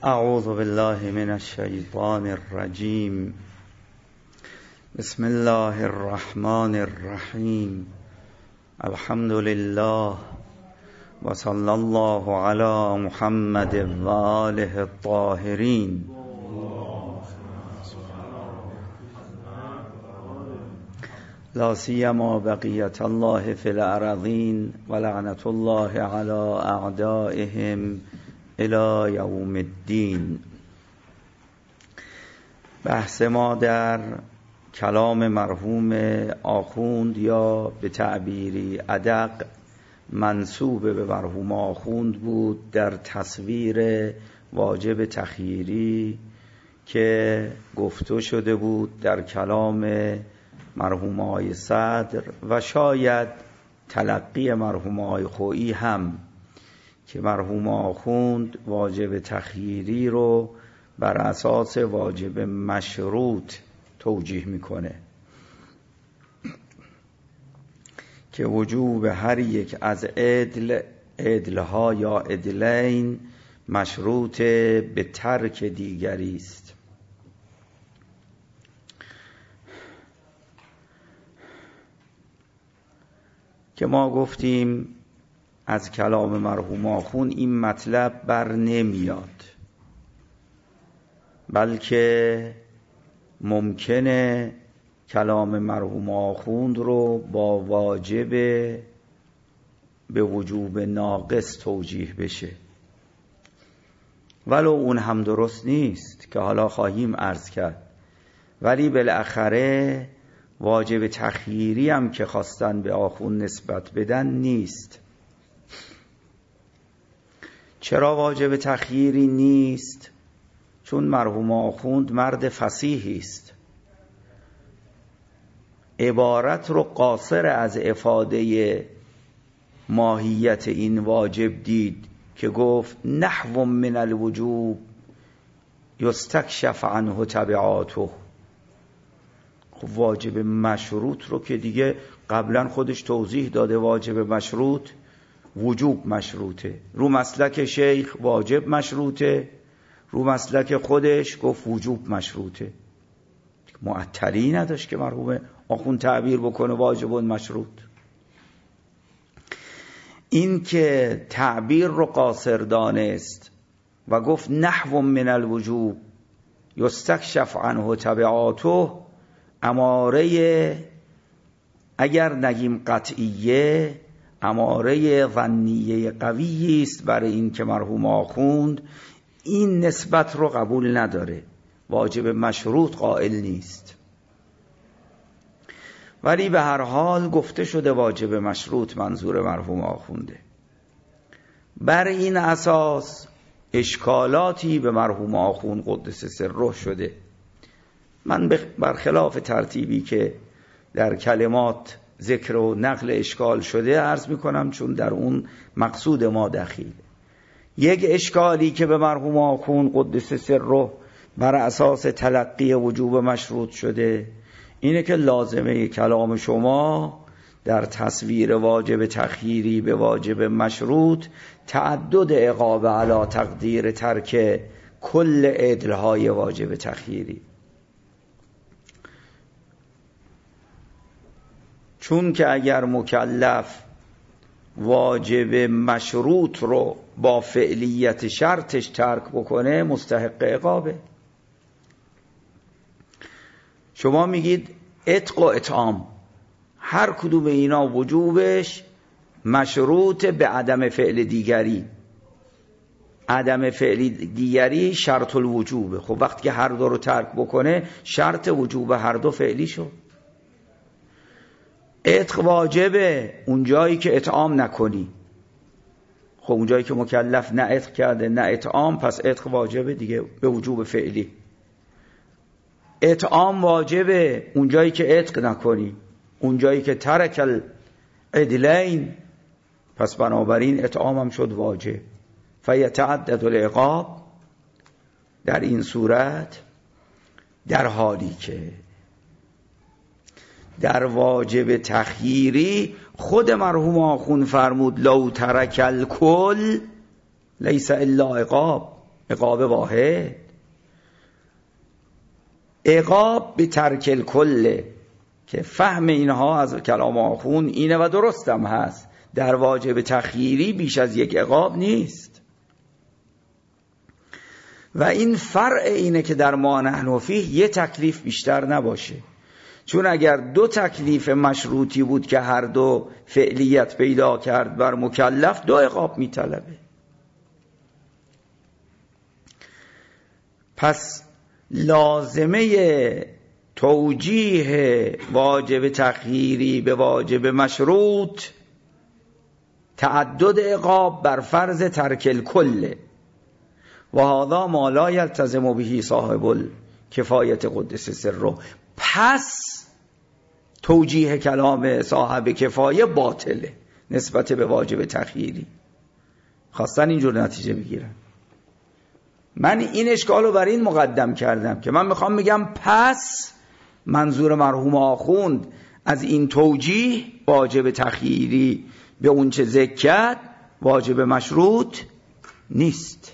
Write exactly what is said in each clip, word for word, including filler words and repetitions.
اعوذ بالله من الشیطان الرجیم. بسم الله الرحمن الرحیم. الحمد لله و صلی الله علی محمد و آله الطاهرین. لا سیما بقیت الله فی الارضین و لعنت الله علی اعدائهم الی یوم الدین. بحث ما در کلام مرحوم آخوند یا به تعبیری ادق منسوب به مرحوم آخوند بود در تصویر واجب تخییری که گفته شده بود در کلام مرحوم آقای صدر و شاید تلقی مرحوم آقای خویی هم، که مرحوم آخوند واجب تخییری رو بر اساس واجب مشروط توجیه میکنه که وجوب هر یک از عدل عدلها یا عدلین مشروط به ترک دیگری است. که ما گفتیم از کلام مرحوم آخوند این مطلب بر نمیاد، بلکه ممکنه کلام مرحوم آخوند رو با واجب به وجوب ناقص توجیه بشه، ولو اون هم درست نیست که حالا خواهیم عرض کرد. ولی بالاخره واجب تخییری هم که خواستن به آخوند نسبت بدن نیست. چرا واجب تخییری نیست؟ چون مرحوم آخوند مرد فصیحی است، عبارت رو قاصر از افاده ماهیت این واجب دید که گفت نحو من الوجوب یستکشف عنه تبعاته. خب واجب مشروط رو که دیگه قبلا خودش توضیح داده، واجب مشروط وجوب مشروطه، رو مسلک شیخ واجب مشروطه، رو مسلک خودش گفت وجوب مشروطه. معطلی نداشت که مرحوم آخوند تعبیر بکنه واجب مشروط. این که تعبیر رو قاصر دانست و گفت نحو من الوجوب یستکشف عنه تبعاته، اماره اگر نگیم قطعیه، اماره ظنیه قویی است برای این که مرحوم آخوند این نسبت رو قبول نداره، واجب مشروط قائل نیست. ولی به هر حال گفته شده واجب مشروط منظور مرحوم آخونده. بر این اساس اشکالاتی به مرحوم آخوند قدس سره شده. من برخلاف ترتیبی که در کلمات ذکر و نقل اشکال شده عرض میکنم، چون در اون مقصود ما دخیل. یک اشکالی که به مرحوم آخوند قدس سره بر اساس تلقی وجوب مشروط شده اینه که لازمه کلام شما در تصویر واجب تخییری به واجب مشروط تعدد عقاب علی تقدیر ترک کل عدلهای واجب تخییری. چون که اگر مکلف واجب مشروط رو با فعلیت شرطش ترک بکنه مستحق عقابه. شما میگید عتق و اطعام، هر کدوم اینا وجوبش مشروط به عدم فعل دیگری. عدم فعل دیگری شرط الوجوبه. خب وقتی که هر دو رو ترک بکنه شرط وجوب هر دو فعلی شد. عتق واجبه اون جایی که اطعام نکنی. خب اون جایی که مکلف نه عتق کرده نه اطعام، پس عتق واجبه دیگه به وجوب فعلی. اطعام واجبه اون جایی که عتق نکنی، اون جایی که ترک العدلین، پس بنابراین اطعام هم شد واجب. فیتعدد العقاب در این صورت، در حالی که در واجب تخییری خود مرحوم آخوند فرمود لو ترک الکل لیس الا عقاب. عقاب واحد. عقاب به ترک الکل، که فهم اینها از کلام آخوند اینه و درستم هست، در واجب تخییری بیش از یک عقاب نیست. و این فرع اینه که در ما نحن فیه یه تکلیف بیشتر نباشه، چون اگر دو تکلیف مشروطی بود که هر دو فعلیت پیدا کرد بر مکلف، دو عقاب میطلبه. پس لازمه توجیه واجب تخییری به واجب مشروط تعدد عقاب بر فرض ترک الکل و هذا ما لا یلتزم به صاحب الکفایت قدس سره. پس توجیه کلام صاحب کفایه باطله نسبت به واجب تخییری. خواستن اینجور نتیجه بگیرن. من این اشکال رو برای این مقدم کردم که من میخوام بگم پس منظور مرحوم آخوند از این توجیه واجب تخییری به اون چه ذکر کرد واجب مشروط نیست.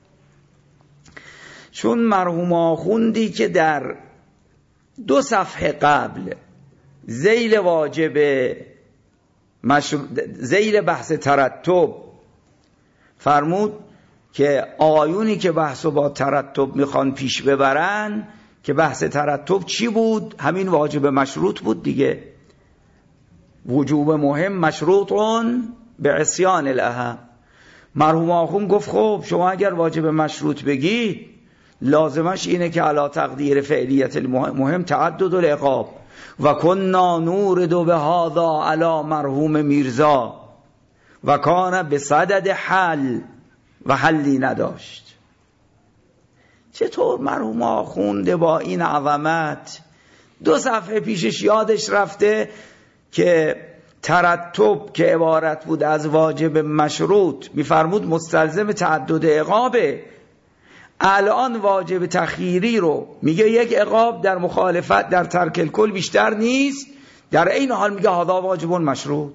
چون مرحوم آخوندی که در دو صفحه قبل ذیل واجب مشروط ذیل بحث ترتب فرمود که آیونی که بحثو با ترتب میخوان پیش ببرن، که بحث ترتب چی بود؟ همین واجب مشروط بود دیگه. وجوب مهم مشروطون به عصیان الاهم. مرحوم آخوند گفت خب شما اگر واجب مشروط بگید لازمش اینه که علی تقدیر فعلیت المهم تعدد العقاب و کنا نورد به هذا علی مرحوم میرزا و کان به صدد حل و حلی نداشت. چطور مرحوم آخونده با این عظمت دو صفحه پیشش یادش رفته که ترتب که عبارت بود از واجب مشروط میفرمود مستلزم تعدد عقابه، الان واجب تخییری رو میگه یک عقاب در مخالفت در ترک الکل بیشتر نیست، در این حال میگه هذا واجب مشروط.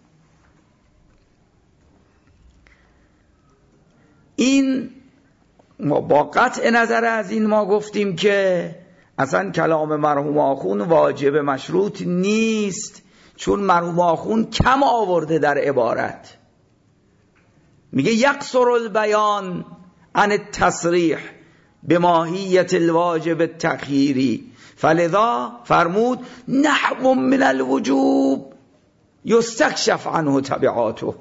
این با قطع نظر از این ما گفتیم که اصلا کلام مرحوم آخوند واجب مشروط نیست، چون مرحوم آخوند کم آورده در عبارت. میگه یقصر البیان عن التصریح به ماهیت الواجب التخییری، فلذا فرمود نحو من الوجوب یستکشف عنه تبعاته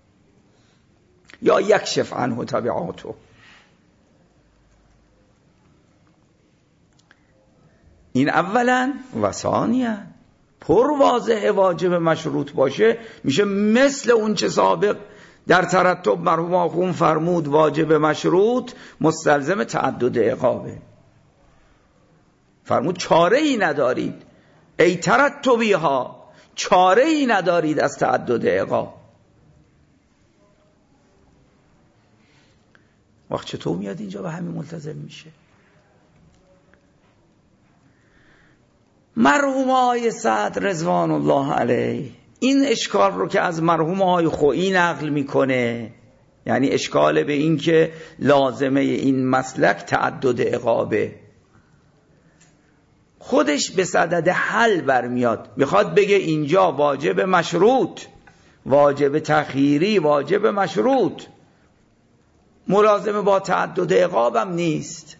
یا یکشف عنه تبعاته. این اولا. و ثانیا پر واضح واجب مشروط باشه میشه مثل اون چه سابق در ترتب مرحوم آخوند فرمود واجب مشروط مستلزم تعدد عقابه. فرمود چاره ای ندارید ای ترتبی ها، چاره ای ندارید از تعدد عقاب. وقت چطور میاد اینجا به همین ملتزم میشه؟ مرحوم آقای سعد رضوان الله علیه این اشکال رو که از مرحوم آقای خویی نقل میکنه، یعنی اشکال به این که لازمه این مسلک تعدد عقابه، خودش به صدد حل برمیاد. میخواد بگه اینجا واجب مشروط، واجب تخییری، واجب مشروط ملازمه با تعدد عقابم نیست.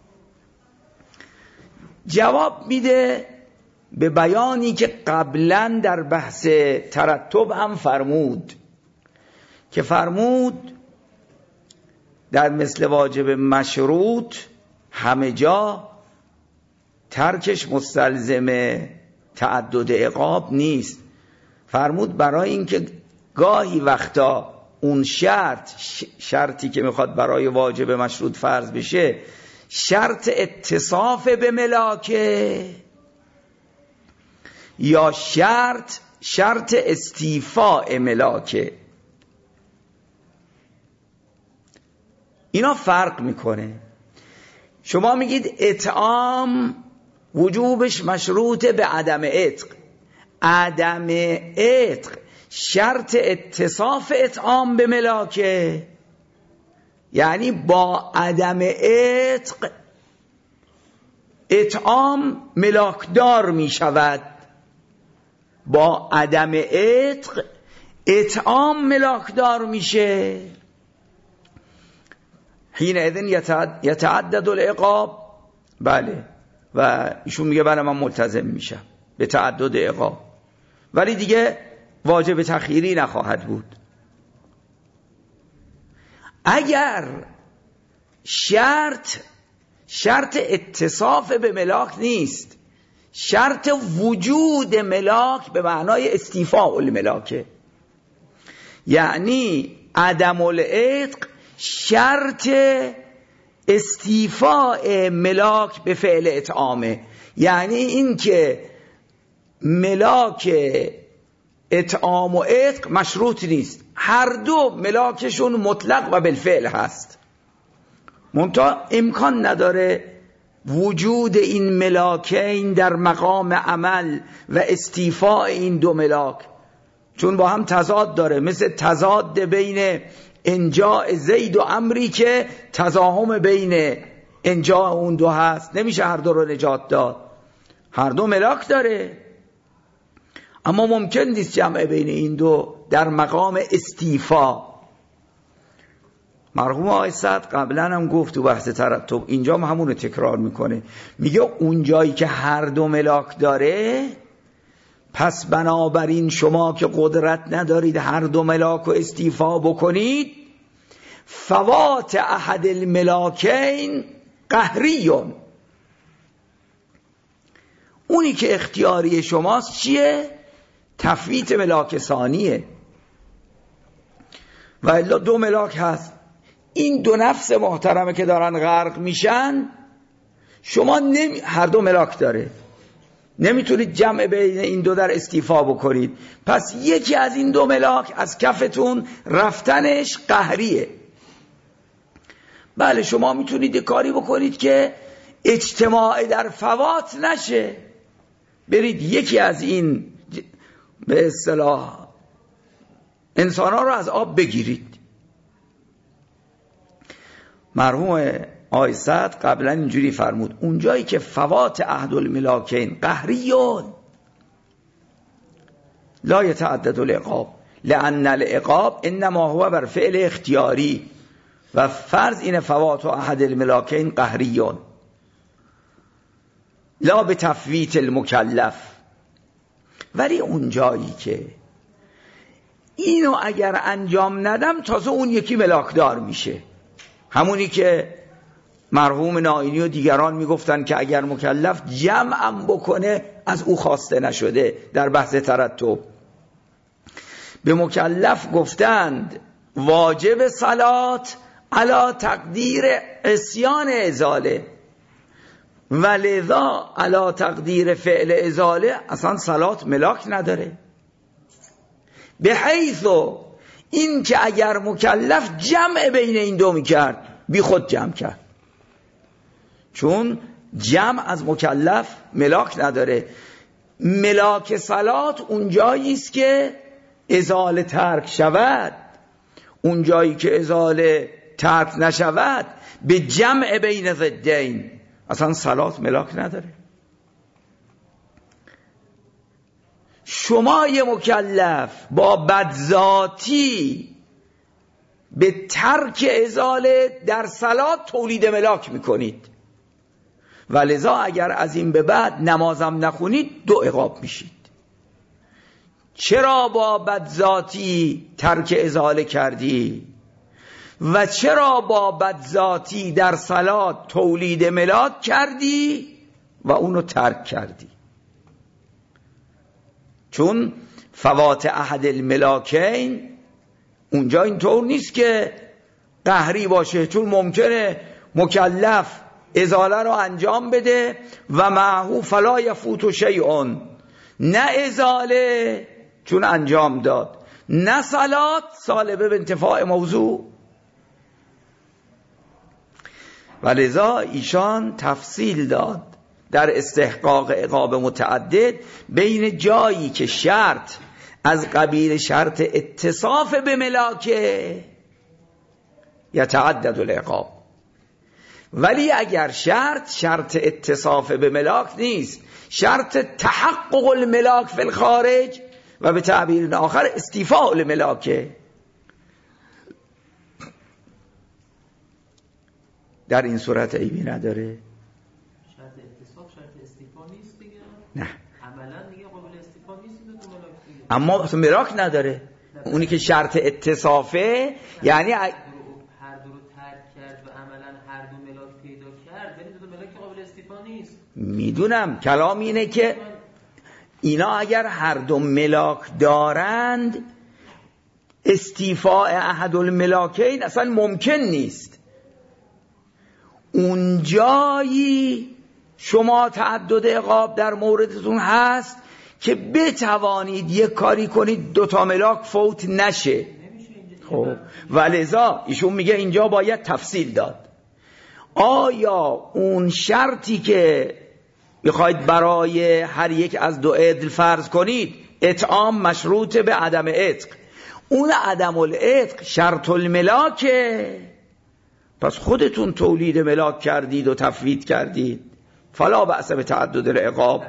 جواب میده به بیانی که قبلا در بحث ترتب هم فرمود، که فرمود در مثل واجب مشروط همه جا ترکش مستلزم تعدد عقاب نیست. فرمود برای اینکه گاهی وقتا اون شرط شرطی که میخواد برای واجب مشروط فرض بشه شرط اتصاف به ملاکه یا شرط شرط استیفاء ملاکه، اینا فرق میکنه. شما میگید اطعام وجوبش مشروط به عدم عتق، عدم عتق شرط اتصاف اطعام به ملاکه یعنی با عدم عتق اطعام ملاکدار می شود. با عدم عتق اطعام ملاکدار میشه. حین اذن یتعدد العقاب. بله، و ایشون میگه بله من ملتزم میشم به تعدد عقاب، ولی دیگه واجب تخییری نخواهد بود. اگر شرط شرط اتصاف به ملاک نیست، شرط وجود ملاک به معنای استیفاء الملاکه، یعنی عدم العتق شرط استیفاء ملاک به فعل اطعامه، یعنی این که ملاک اطعام و عتق مشروط نیست، هر دو ملاکشون مطلق و بالفعل هست، منتها امکان نداره وجود این ملاکین در مقام عمل و استیفاء این دو ملاک، چون با هم تضاد داره، مثل تضاد بین انجاء زید و عمری که تزاحم بین انجاء اون دو هست، نمیشه هر دو رو نجات داد، هر دو ملاک داره، اما ممکن نیست جمع بین این دو در مقام استیفا. مرحوم آقای سعد قبلا هم گفت تو بحث ترتب، اینجا هم همون رو تکرار میکنه، میگه اون جایی که هر دو ملاک داره، پس بنابراین شما که قدرت ندارید هر دو ملاک رو استیفا بکنید، فوات احد الملاکین قهریون، اونی که اختیاری شماست چیه؟ تفویت ملاک ثانیه. و الا دو ملاک هست، این دو نفس محترمه که دارن غرق میشن، شما نمی... هر دو ملاک داره، نمیتونید جمع بین این دو در استیفا بکنید، پس یکی از این دو ملاک از کفتون رفتنش قهریه. بله شما میتونید کاری بکنید که اجتماع در فوات نشه، برید یکی از این به اصطلاح انسان ها رو از آب بگیرید. مرحوم آقای سعد قبلا اینجوری فرمود، اونجایی که فوات احد الملاکین قهریون لا یتعدد العقاب لان العقاب انما هو بر فعل اختیاری و فرض این فوات احد الملاکین قهریون لا به تفویت المکلف. ولی اونجایی که اینو اگر انجام ندم تازه اون یکی ملاکدار میشه، همونی که مرحوم نائینی و دیگران میگفتن که اگر مکلف جمعم بکنه از او خواسته نشده. در بحث ترتب به مکلف گفتند واجب صلات علی تقدیر عصیان ازاله، ولذا علی تقدیر فعل ازاله اصلا صلات ملاک نداره، به حیث این که اگر مکلف جمع بین این دو میکرد بی خود جمع کرد، چون جمع از مکلف ملاک نداره. ملاک صلات اون جایی است که ازاله ترک شود، اون جایی که ازاله ترک نشود به جمع بین ضدین اصلا صلات ملاک نداره. شما یه مکلف با بدذاتی به ترک ازاله در صلات تولید ملاک میکنید، ولذا اگر از این به بعد نمازم نخونید دو عقاب میشید. چرا با بدذاتی ترک ازاله کردی و چرا با بدذاتی در صلات تولید ملاک کردی و اونو ترک کردی؟ چون فوات احد الملاکین اونجا اینطور نیست که قهری باشه، چون ممکنه مکلف ازاله رو انجام بده و معهو فلا یفوت شیء، نه ازاله چون انجام داد، نه صلات سالبه به انتفاع موضوع. ولذا ایشان تفصیل داد در استحقاق عقاب متعدد بین جایی که شرط از قبیل شرط اتصاف به ملاکه یتعدد العقاب. ولی اگر شرط شرط اتصاف به ملاک نیست، شرط تحقق الملاک فی الخارج و به تعبیر آخر استیفاء الملاکه، در این صورت عیبی نداره. شرط اتصاف شرط استیفا نیست دیگه. نه عملا دیگه قابل استیفا نیست دو تا ملاک دیگه. اما ملاک نداره. اونی که شرط اتصافه یعنی هر دو رو ترک کرد و عملا هر دو ملاک پیدا کرد، یعنی دو تا ملاک قابل استیفا نیست. میدونم، کلام اینه که اینا اگر هر دو ملاک دارند استیفاء احد الملاکین اصلا ممکن نیست. اون جایی شما تعدد عقاب در موردتون هست که بتوانید یک کاری کنید دوتا ملاک فوت نشه. خب ولذا ایشون میگه اینجا باید تفصیل داد. آیا اون شرطی که میخواید برای هر یک از دو عدل فرض کنید، اطعام مشروط به عدم عتق، اون عدم العتق شرط الملاکه، پس خودتون تولید ملاک کردید و تفویض کردید، فلا بأس به تعدد العقاب.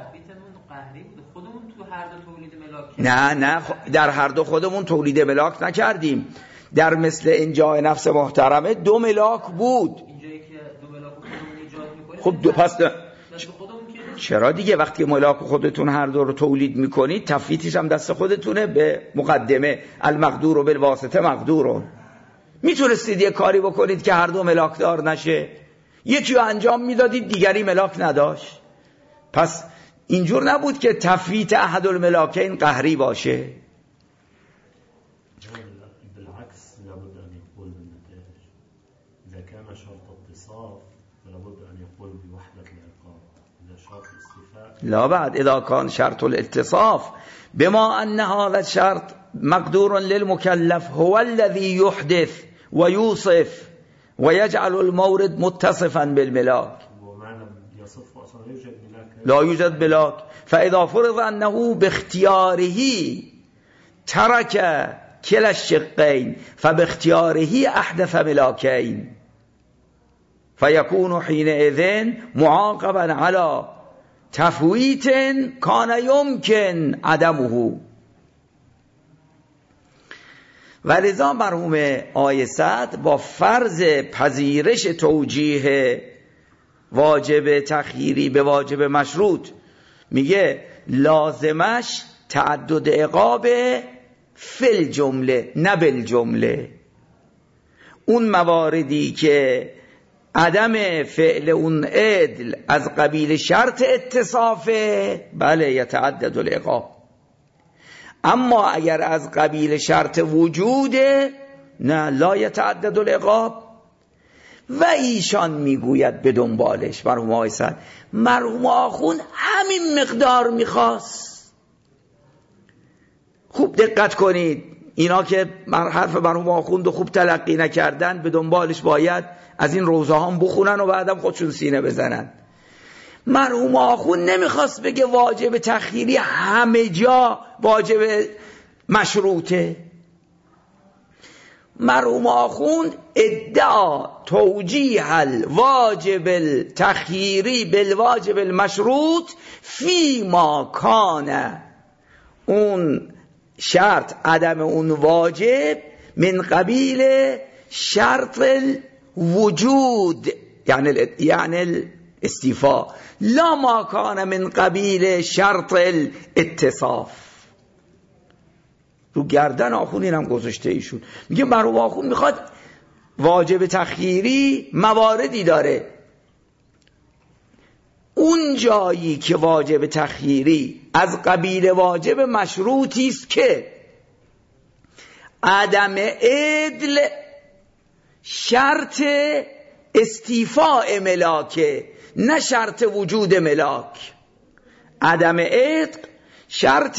نه نه در هر دو خودمون تولید ملاک نکردیم. در مثل اینجا نفس محترمه دو ملاک بود. اینجایی که دو ملاک خودمون ایجاد می‌کنیم، خب دو پس دو... چرا دیگه وقتی ملاک خودتون هر دو رو تولید میکنید تفویضش هم دست خودتونه. به مقدمه المقدور و بالواسطه مقدورون. میتونستید یه کاری بکنید که هر دو ملاک دار نشه، یکی رو انجام میدادید دیگری ملاک نداشت. پس اینجور نبود که تفویت احد الملاکین قهری باشه. بالعكس لابد أن يقول بالنتائج. إذا كان شرط اتصاف فلابد أن يقول بوحدة العقاب. إذا شرط استيفاء لا بعد إذا كان شرط الاتصاف بما أن هذا الشرط مقدور للمكلف هو الذي يحدث ويوصف ويجعل المورد متصفا بالملاك. ومعنى يصف أصلا يوجد ملاك لا يوجد ملاك. فإذا فرض أنه باختياره ترك كلا الشقين فباختياره أحدث ملاكين فيكون حينئذ معاقبا على تفويت كان يمكن عدمه. ولذا مرحوم آیه صد با فرض پذیرش توجیه واجب تخییری به واجب مشروط میگه لازمش تعدد عقاب فل جمله نه بل جمله. اون مواردی که عدم فعل اون عدل از قبیل شرط اتصافه بله یتعدد العقاب، اما اگر از قبیل شرط وجوده نه لا یتعدد العقاب. و ایشان میگوید به دنبالش مرحوم آقای سعد مرحوم آخوند همین مقدار میخواست. خوب دقت کنید، اینا که حرف مرحوم آخوند خوب تلقی نکردن به دنبالش باید از این روزه هم بخونن و بعدم خودشون سینه بزنن. مرحوم آخوند نمیخواست بگه واجب تخییری همه جا واجب مشروطه. مرحوم آخوند ادعا توجیه الواجب التخییری بالواجب المشروط فی ما کان اون شرط عدم اون واجب من قبیل شرط الوجود یعنی یعنی استیفا لا ما کان من قبیل شرط الاتصاف. رو گردن آخوند اینم گذاشته ایشون. میگه مرحوم آخوند میخواد واجب تخییری مواردی داره، اون جایی که واجب تخییری از قبیل واجب مشروطی است که عدم عدل شرط استیفاء ملاکه نه شرط وجود ملاک. عدم عتق شرط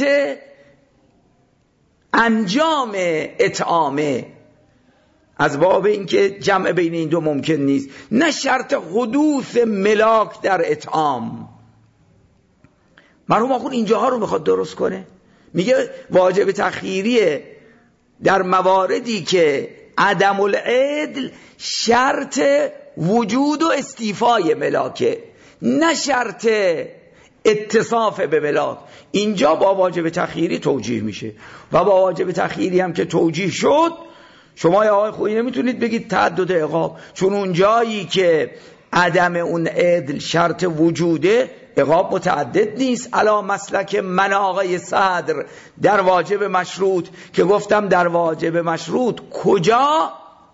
انجام اطعامه از باب اینکه جمع بین این دو ممکن نیست، نه شرط حدوث ملاک در اطعام. مرحوم آخوند اینجاها رو میخواد درست کنه. میگه واجب تخییریه در مواردی که عدم العدل شرط وجود و استیفای ملاکه، نه شرط اتصاف به ملاک. اینجا با واجب تخییری توجیه میشه و با واجب تخییری هم که توجیه شد، شما یا آقای خویی نمیتونید بگید تعدد عقاب، چون اون جایی که عدم اون عدل شرط وجوده عقاب متعدد نیست. علا مسلک من آقای صدر در واجب مشروط که گفتم در واجب مشروط کجا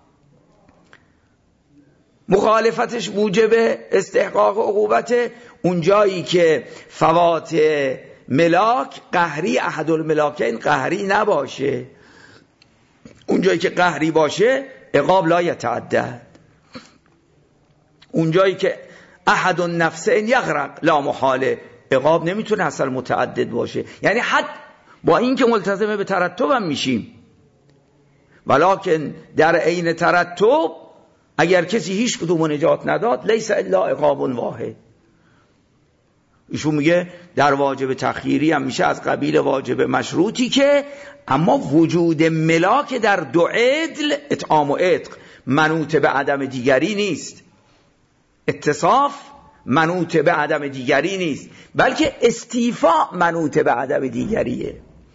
مخالفتش موجب استحقاق عقوبت؟ اون جایی که فوات ملاک قهری احد الملاکین قهری نباشه. اون جایی که قهری باشه عقاب لا یتعدد. اون جایی که احد النفسین یغرق لا محاله، عقاب نمیتونه اصلا متعدد باشه. یعنی حد با این که ملتزم به ترتب هم میشیم، ولکن در عین ترتب اگر کسی هیچ کدوم نجات نداد لیس الا عقاب واحد. ایشون میگه در واجب تخییری هم میشه از قبیل واجب مشروطی که اما وجود ملاک در دو عدل اطعام و عتق منوط به عدم دیگری نیست، اتصاف منوط به عدم دیگری نیست، بلکه استیفا منوط به عدم دیگریه.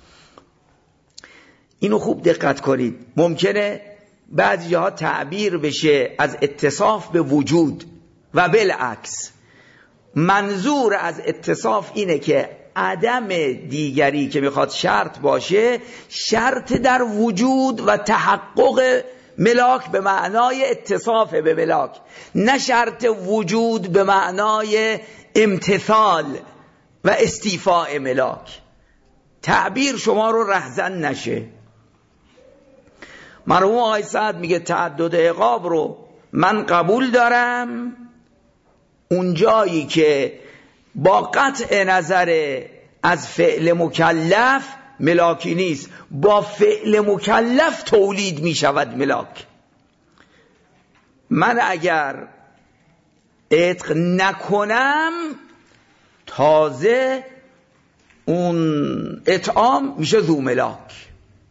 اینو خوب دقت کنید. ممکنه بعضی جاها تعبیر بشه از اتصاف به وجود و بالعکس. منظور از اتصاف اینه که عدم دیگری که میخواد شرط باشه شرط در وجود و تحقق ملاک به معنای اتصاف به ملاک، نه شرط وجود به معنای امتثال و استیفاء ملاک. تعبیر شما رو رهزن نشه. مرحوم آقای سعد میگه تعدد عقاب رو من قبول دارم اون جایی که با قطع نظر از فعل مکلف ملاکی نیست، با فعل مکلف تولید می شود ملاک. من اگر عتق نکنم تازه اون اطعام میشه ذو ملاک،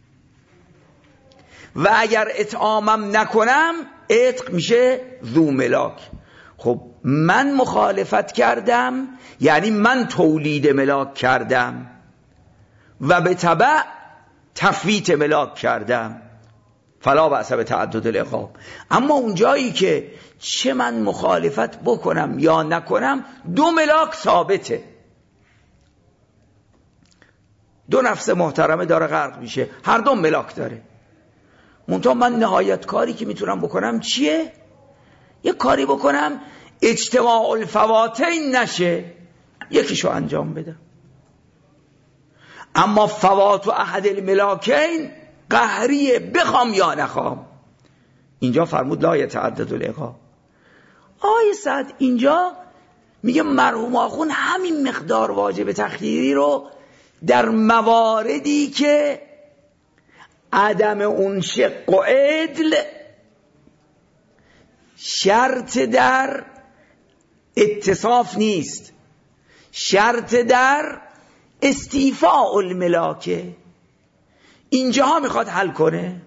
و اگر اطعامم نکنم عتق میشه ذو ملاک. خب من مخالفت کردم، یعنی من تولید ملاک کردم و به تبع تفویت ملاک کردم، فلا بأس به تعدد العقاب. اما اون جایی که چه من مخالفت بکنم یا نکنم دو ملاک ثابته، دو نفس محترمه داره غرق میشه، هر دو ملاک داره. منتها من نهایت کاری که میتونم بکنم چیه؟ یه کاری بکنم اجتماع الفواتین نشه، یکیشو انجام بدم. اما فوات و احد الملاکین قهریه، بخوام یا نخوام. اینجا فرمود لا یتعدد العقاب. آیه سعد اینجا میگه مرحوم آخون همین مقدار واجب تخییری رو در مواردی که عدم اون شق و عدل شرط در اتصاف نیست، شرط در استیفاء الملاکه، اینجاها میخواد حل کنه.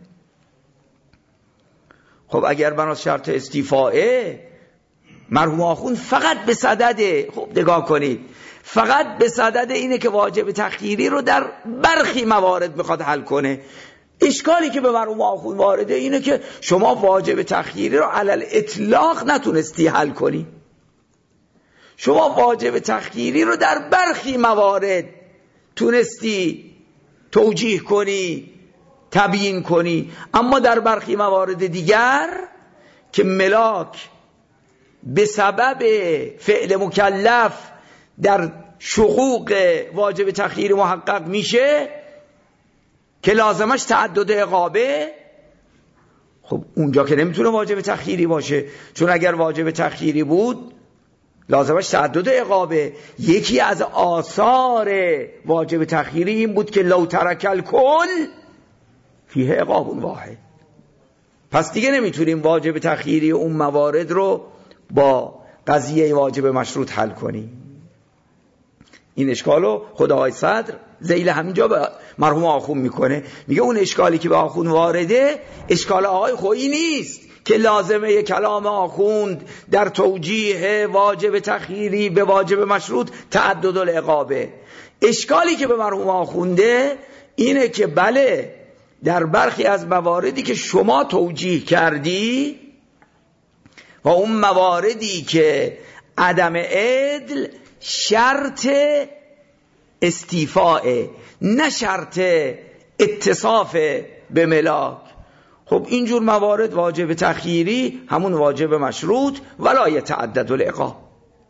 خب اگر بناس شرط استیفاءه مرحوم آخوند فقط به صدد، خوب نگاه کنید، فقط به صدد اینه که واجب تخییری رو در برخی موارد میخواد حل کنه. اشکالی که به مرحوم آخوند وارده اینه که شما واجب تخییری رو علل اطلاق نتونستی حل کنی. شما واجب تخییری رو در برخی موارد تونستی توجیه کنی، تبیین کنی، اما در برخی موارد دیگر که ملاک به سبب فعل مکلف در شقوق واجب تخییری محقق میشه که لازمش تعدد عقابه، خب اونجا که نمیتونه واجب تخییری باشه، چون اگر واجب تخییری بود لازمش تعدد عقابه. یکی از آثار واجب تخییری این بود که لو ترک الکل فیه عقاب واحد. پس دیگه نمیتونیم واجب تخییری اون موارد رو با قضیه واجب مشروط حل کنیم. این اشکالو خود آقای صدر ذیل همینجا به مرحوم آخوند میکنه، میگه اون اشکالی که به آخوند وارده اشکال آقای خویی نیست که لازمه کلام آخوند در توجیه واجب تخییری به واجب مشروط تعدد العقابه. اشکالی که به مرحوم آخونده اینه که بله در برخی از مواردی که شما توجیه کردی و اون مواردی که عدم عدل شرط استیفاء نه شرط اتصاف به ملاک، خب اینجور موارد واجب تخییری همون واجب مشروط ولا یتعدد العقاب.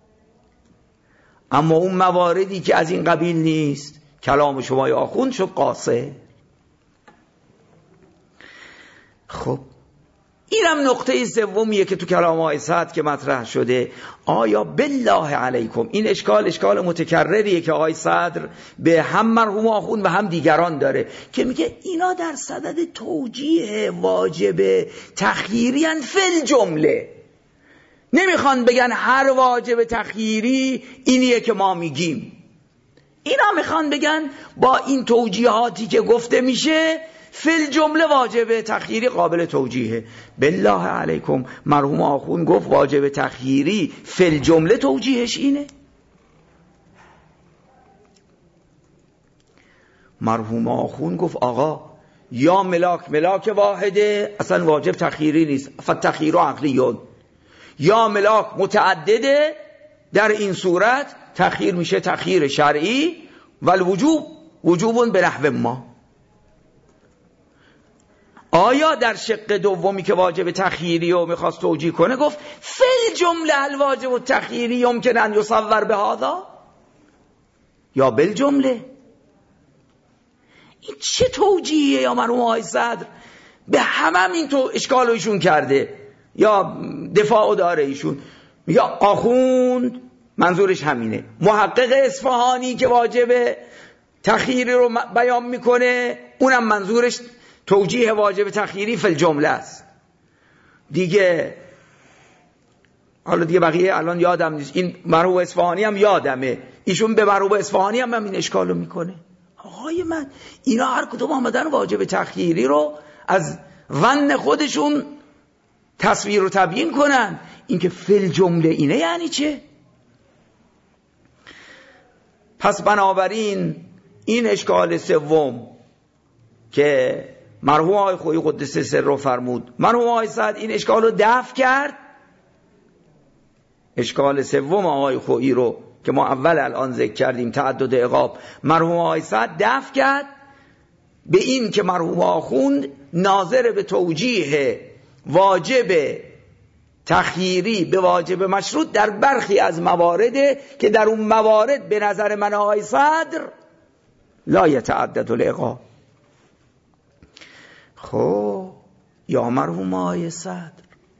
اما اون مواردی که از این قبیل نیست کلام شما یا آخوند شد قاصر. خب اینم نقطه سومیه که تو کلام آقای صدر که مطرح شده. آیا بالله علیکم، این اشکال اشکال متکرریه که آقای صدر به هم مرحوم آخوند و هم دیگران داره که میگه اینا در صدد توجیه واجب تخییری ان فل جمله، نمیخوان بگن هر واجب تخییری اینیه که ما میگیم، اینا میخوان بگن با این توجیهاتی که گفته میشه فل جمله واجب تخییری قابل توجیهه. بالله علیکم مرحوم آخوند گفت واجب تخییری فل جمله توجیهش اینه؟ مرحوم آخوند گفت آقا یا ملاک ملاک واحده اصلا واجب تخییری نیست، فتخییر و عقلیون، یا ملاک متعدده در این صورت تخییر میشه تخییر شرعی و الوجوب وجوبون به نحو ما. آیا در شق دومی که واجب تخییری رو میخواست توجیه کنه گفت فل جمله الواجب و تخییری یمکن ان یصور به هذا یا بل جمله؟ این چه توجیهیه؟ یا مرحوم آقای صدر به همه این تو اشکال ایشون کرده یا دفاع داره ایشون، میگه آخوند منظورش همینه، محقق اصفهانی که واجب تخییری رو بیان میکنه اونم منظورش توجیه واجب تخییری فی الجمله است. دیگه حالا دیگه بقیه الان یادم نیست، این مرحوم اصفهانی هم یادمه، ایشون به مرحوم اصفهانی هم, هم این اشکالو میکنه. آقای من اینا هر کدوم آمدن واجب تخییری رو از ون خودشون تصویر رو تبیین کنن، اینکه فی الجمله اینه یعنی چه؟ پس بنابراین این اشکال سوم که مرحوم آقای خویی قدس سره فرمود، مرحوم آقای صدر این اشکال رو دفع کرد. اشکال سوم آقای خویی رو که ما اول الان ذکر کردیم تعدد عقاب، مرحوم آقای صدر دفع کرد به این که مرحوم آخوند ناظر به توجیه واجب تخییری به واجب مشروط در برخی از موارده که در اون موارد به نظر من آقای صدر لا یتعدد العقاب. خب یا مرحوم آقای صدر،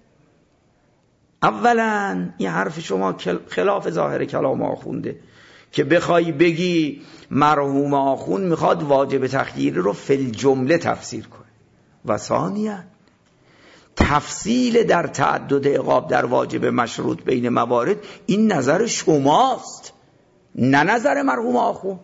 اولا این حرف شما خلاف ظاهر کلام آخونده که بخوای بگی مرحوم آخوند میخواد واجب تخییری رو فی الجمله تفسیر کنه، و ثانیا تفصیل در تعدد عقاب در واجب مشروط بین موارد این نظر شماست نه نظر مرحوم آخوند.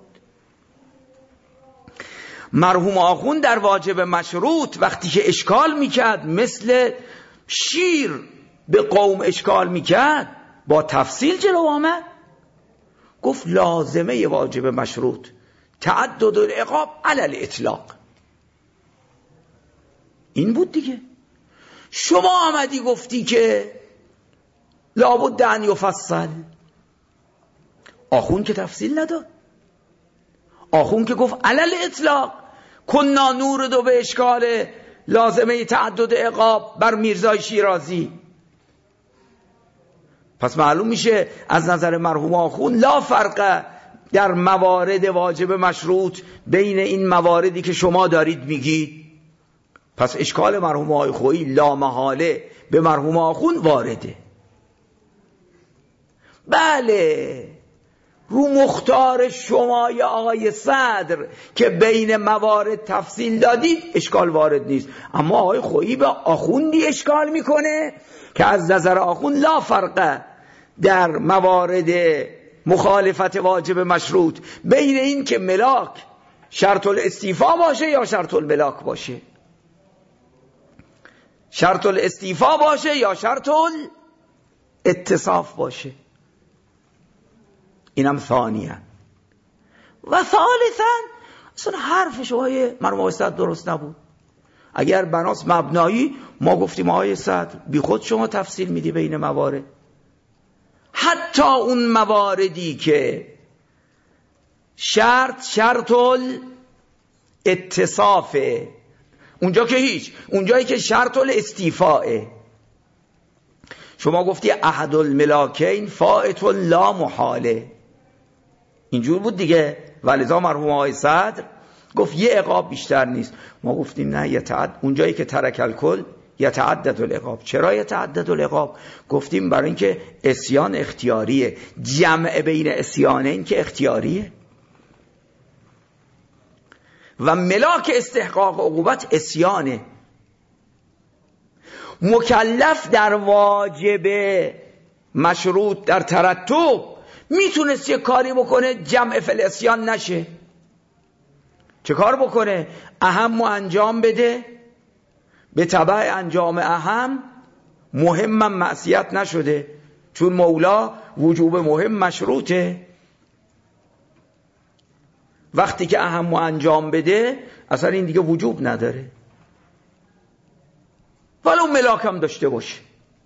مرحوم آخوند در واجب مشروط وقتی که اشکال میکرد مثل شیر به قوم اشکال میکرد با تفصیل جلو آمد، گفت لازمه واجب مشروط تعدد العقاب علی الاطلاق. این بود دیگه. شما آمدی گفتی که لابد ان یفصل، آخوند که تفصیل نداد، آخوند که گفت علی الاطلاق کنا نور دو به اشکال لازمه تعدد عقاب بر میرزای شیرازی. پس معلوم میشه از نظر مرحوم آخوند لا فرق در موارد واجب مشروط بین این مواردی که شما دارید میگید. پس اشکال مرحوم آقای خویی لا محاله به مرحوم آخوند وارده. بله رو مختار شما یا آقای صدر که بین موارد تفصیل دادید اشکال وارد نیست، اما آقای خویی به آخوندی اشکال میکنه که از نظر آخوند لا فرق در موارد مخالفت واجب مشروط بین این که ملاک شرط الاستیفا باشه یا شرط الملاک باشه، شرط الاستیفا باشه یا شرط الاتصاف باشه. اینم ثانیه. و ثالثا اصلا حرف شما مرحوم آقای صدر درست نبود. اگر بناس مبنایی ما گفتیم آقای صدر بی خود شما تفصیل میدی بین موارد، حتی اون مواردی که شرط شرط الاتصافه اونجا که هیچ، اونجایی که شرط الاستیفاءه شما گفتی احد الملاکین فائت لا محاله، اینجور بود دیگه. ولذا مرحوم آقای صدر گفت یه عقاب بیشتر نیست. ما گفتیم نه، یتعد اونجایی که ترک الکل یتعدد العقاب. چرا یتعدد العقاب؟ گفتیم برای اینکه عصیان اختیاریه، جمع بین عصیانین که اختیاریه و ملاک استحقاق عقوبت عصیانه. مکلف در واجب مشروط در ترتب میتونست یه کاری بکنه جمع فی العصیان نشه. چه کار بکنه؟ اهم و انجام بده، به تبع انجام اهم مهمم معصیت نشده، چون مولا وجوب مهم مشروطه. وقتی که اهم و انجام بده اصلا این دیگه وجوب نداره، ولو ملاک هم داشته باشه.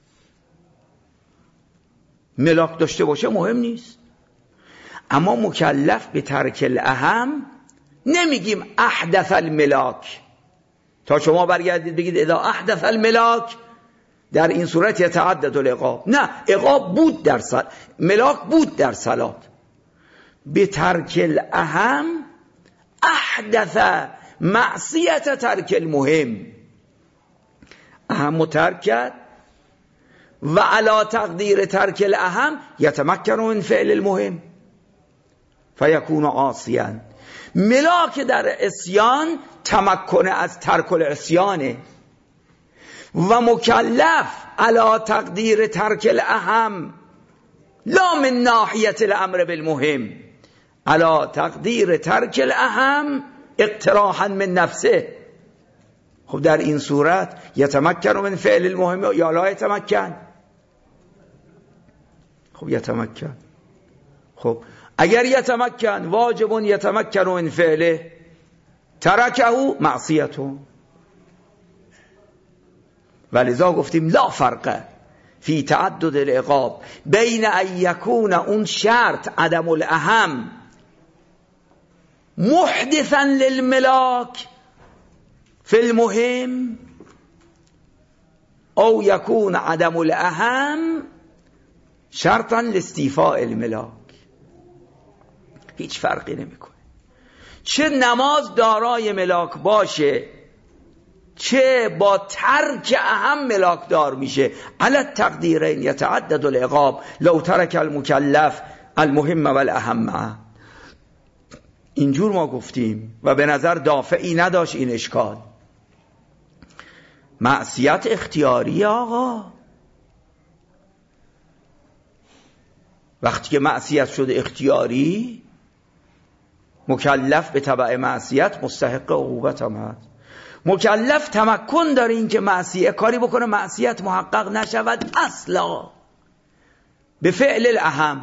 ملاک داشته باشه مهم نیست. اما مکلف به ترک الاهم نمیگیم احدث الملاک تا شما برگردید بگید اذا احدث الملاک در این صورت یتعدد العقاب. نه، عقاب بود در صلات، ملاک بود در صلات. به ترک الاهم احدث معصیت ترک المهم، اهم ترک کرد و علا تقدیر ترک الاهم یتمکن من فعل المهم فیکون عاصیا. ملاک در عصیان تمکن از ترک العصیانه و مکلف علا تقدیر ترک الاهم لا من ناحیت الامر بالمهم، علا تقدیر ترک الاهم اقتراحا من نفسه. خب در این صورت یتمکن من فعل المهم یا لا یتمکن؟ خب یتمکن. خب اگر یتمکن واجب یتمکن من فعله ترکه معصیته. ولذا گفتیم لا فرق فی تعدد العقاب بین ان یکون اون شرط عدم الاهم محدثا للملاک فی المهم او یکون عدم الاهم شرطا لاستیفاء الملاک. هیچ فرقی نمیکنه چه نماز دارای ملاک باشه چه با ترک اهم ملاک دار میشه. علی تقدیرین یتعدد العقاب لو ترک المکلف المهم و الاهم. اینجور ما گفتیم و به نظر دافعی نداشت این اشکال. معصیت اختیاری آقا، وقتی که معصیت شده اختیاری مکلف به تبع معصیت مستحق عقوبت هم هست. مکلف تمکن داره این که معصیت کاری بکنه معصیت محقق نشود اصلا به فعل الاهم.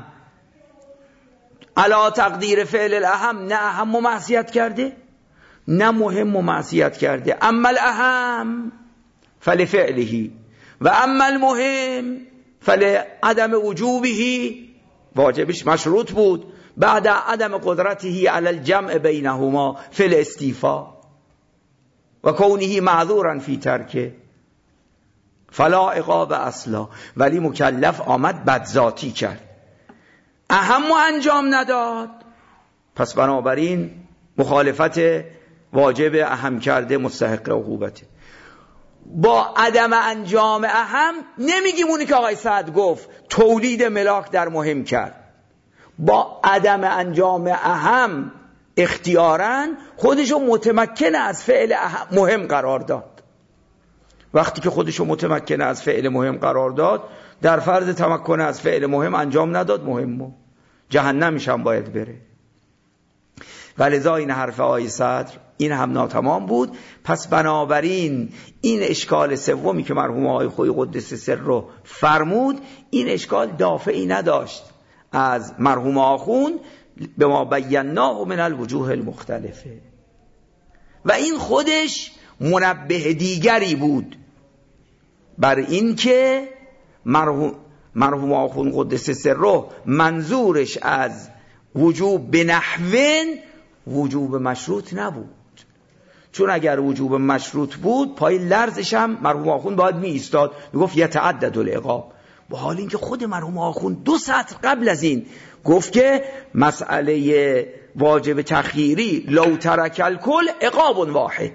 علا تقدیر فعل الاهم نه اهم و معصیت کرده نه مهم و معصیت کرده. اما الاهم فلفعله و اما المهم فلعدم وجوبه، واجبش مشروط بود بعد عدم قدرته علی الجمع بینهما فی الاستیفاء و کونه معذورا فی ترکه فلا عقاب اصلا. ولی مکلف آمد بدذاتی کرد، اهم و انجام نداد، پس بنابراین مخالفت واجب اهم کرده مستحق عقوبته. با عدم انجام اهم نمیگیم اونی که آقای سعد گفت تولید ملاک در مهم کرد. با عدم انجام اهم اختیاراً خودشو متمکن از فعل مهم قرار داد. وقتی که خودشو متمکن از فعل مهم قرار داد در فرض تمکن از فعل مهم انجام نداد مهمو، جهنمش هم باید بره. ولذا این حرف آقای صدر این هم ناتمام بود. پس بنابراین این اشکال سومی که مرحوم آقای خویی قدس سر رو فرمود، این اشکال دافعی نداشت از مرحوم آخوند به ما بیناه من الوجوه المختلفه، و این خودش منبه دیگری بود بر این که مرحوم مرحوم آخوند قدس سر منظورش از وجوب به نحوین وجوب مشروط نبود. چون اگر وجوب مشروط بود پای لرزش هم مرحوم آخوند باید می ایستاد، می گفت یتعدد العقاب، با حال اینکه خود مرحوم آخوند دو سطر قبل از این گفت که مسئله واجب تخییری لو ترک الکل عقاب واحد،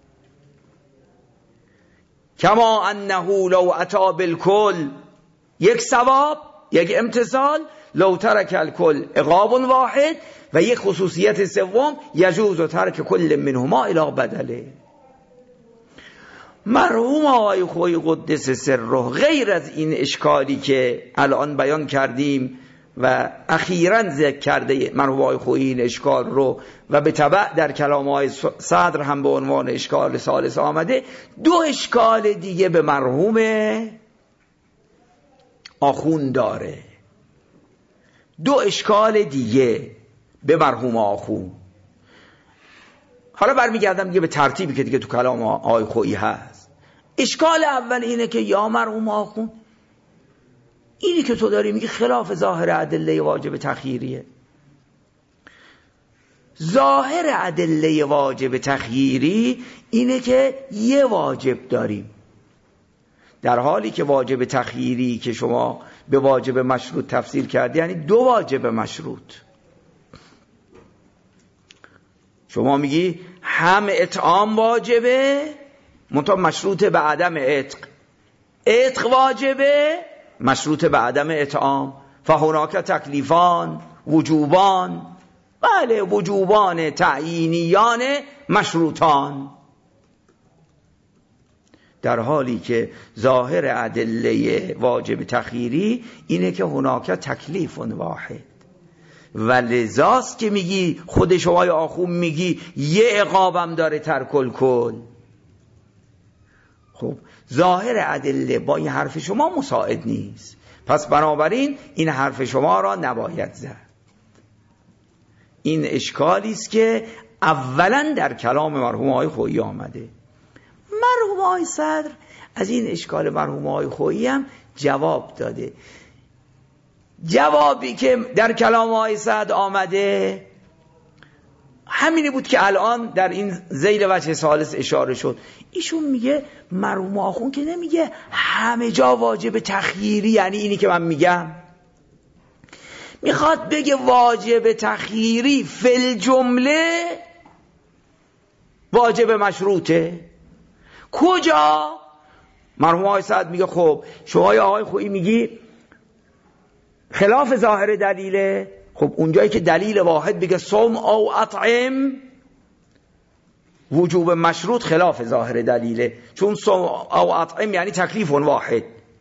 کما انه لو اتی بالکل یک ثواب یک امتثال، لو ترک الکل عقاب واحد، و یک خصوصیت سوم یجوز ترک کل منهما الی بدله. مرحوم آقای خویی قدس سره غیر از این اشکالی که الان بیان کردیم و اخیراً ذکر کرده مرحوم آقای خویی این اشکال رو و به تبع در کلام آقای صدر هم به عنوان اشکال ثالث آمده، دو اشکال دیگه به مرحوم آخوند داره، دو اشکال دیگه به مرحوم آخوند. حالا برمیگردم دیگه به ترتیبی که دیگه تو کلام آقای خویی هست. اشکال اول اینه که یا مرحوم آخوند، اینی که تو داری میگی خلاف ظاهر ادله واجب تخییریه. ظاهر ادله واجب تخییری اینه که یه واجب داریم، در حالی که واجب تخییری که شما به واجب مشروط تفسیر کردی یعنی دو واجب مشروط. شما میگی هم اطعام واجبه منتها مشروط به عدم عتق، عتق واجبه مشروط به عدم اطعام، فهناک تکلیفان وجوبان، بله وجوبان تعیینیان مشروطان، در حالی که ظاهر ادله واجب تخییری اینه که هناک تکلیف واحد. و لذاست که میگی خود شمای آخوم میگی یه عقابم داره ترک الکل. خب ظاهر ادله با این حرف شما مساعد نیست، پس بنابراین این حرف شما را نباید زد. این اشکالی است که اولا در کلام مرحوم آقای خویی آمده. مرحوم آقای صدر از این اشکال مرحوم آقای خویی هم جواب داده. جوابی که در کلام آقای صدر آمده همینی بود که الان در این ذیل وجه ثالث اشاره شد. ایشون میگه مرحوم آخوند که نمیگه همه جا واجب تخییری یعنی اینی که من میگم، میخواد بگه واجب تخییری فی جمله واجب مشروطه. کجا؟ مرحوم آقای صدر میگه خب شما آقای خویی میگی خلاف ظاهر دلیله. خب اونجایی که دلیل واحد بگه صوم او اطعم وجوب مشروط خلاف ظاهر دلیله، چون صوم او اطعم یعنی تکلیف واحد.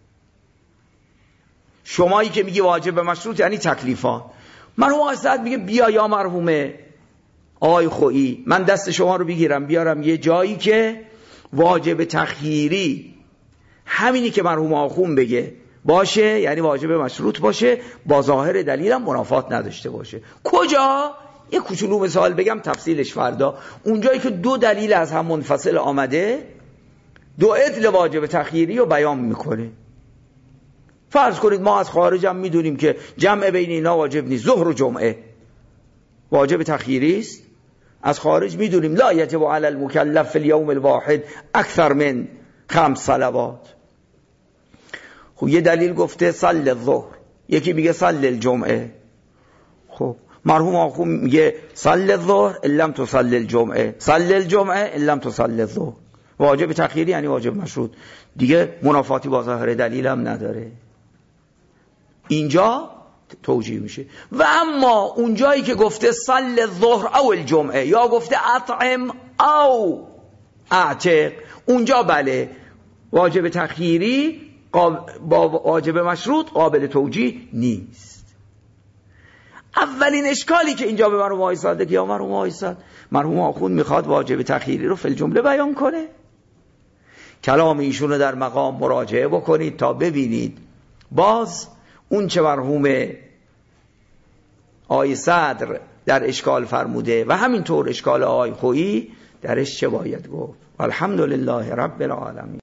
شمایی که میگی واجب مشروط یعنی تکلیفان. مرحوم آقای صدر میگه بیا یا مرحوم آقای خویی من دست شما رو بگیرم بیارم یه جایی که واجب تخییری همینی که مرحوم آخوند بگه باشه، یعنی واجب مشروط باشه، با ظاهر دلیلم منافات نداشته باشه. کجا؟ یه کوچولو مثال بگم تفصیلش فردا. اونجایی که دو دلیل از هم منفصل آمده، دو عدل واجب تخییری رو بیان میکنه. فرض کنید ما از خارج هم میدونیم که جمع بین اینا واجب نیست، ظهر و جمعه واجب تخییری است. از خارج میدونیم لا یجب علی المکلف فی اليوم الواحد اکثر من خمس صلوات. خب یه دلیل گفته صل الظهر، یکی میگه صل الجمعه. خب مرحوم آخوند میگه صل الظهر ان لم تصل الجمعه، صل الجمعه ان لم تصل الظهر. واجب تخییری یعنی واجب مشروط، دیگه منافاتی با ظاهر دلیل هم نداره. اینجا توجیه میشه. و اما اونجایی که گفته صل الظهر او الجمعه یا گفته اطعم او اعتق، اونجا بله واجب تخییری با واجب مشروط قابل توجیه نیست. اولین اشکالی که اینجا به مرحوم آقای صادق یا مرحوم آقای صادق مرحوم آخوند میخواد واجب تخییری رو فی الجمله بیان کنه. کلام ایشون رو در مقام مراجعه بکنید تا ببینید باز اون چه مرحوم آقای صدر در اشکال فرموده و همینطور اشکال آقای خویی درش چه باید گفت. الحمدلله رب العالمین.